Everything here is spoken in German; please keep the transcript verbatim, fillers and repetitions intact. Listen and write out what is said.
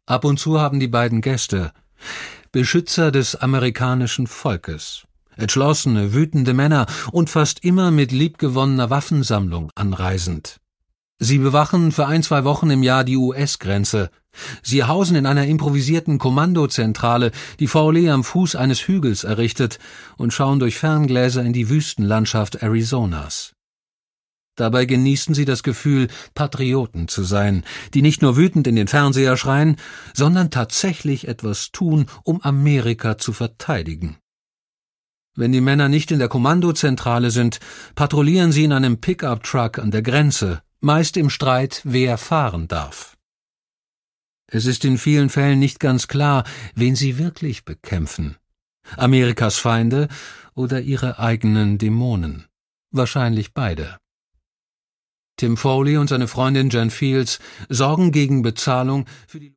Ab und zu haben die beiden Gäste, Beschützer des amerikanischen Volkes, entschlossene, wütende Männer und fast immer mit liebgewonnener Waffensammlung anreisend. Sie bewachen für ein, zwei Wochen im Jahr die U S-Grenze. Sie hausen in einer improvisierten Kommandozentrale, die Foley am Fuß eines Hügels errichtet, und schauen durch Ferngläser in die Wüstenlandschaft Arizonas. Dabei genießen sie das Gefühl, Patrioten zu sein, die nicht nur wütend in den Fernseher schreien, sondern tatsächlich etwas tun, um Amerika zu verteidigen. Wenn die Männer nicht in der Kommandozentrale sind, patrouillieren sie in einem Pickup-Truck an der Grenze, meist im Streit, wer fahren darf. Es ist in vielen Fällen nicht ganz klar, wen sie wirklich bekämpfen. Amerikas Feinde oder ihre eigenen Dämonen. Wahrscheinlich beide. Tim Foley und seine Freundin Jen Fields sorgen gegen Bezahlung für die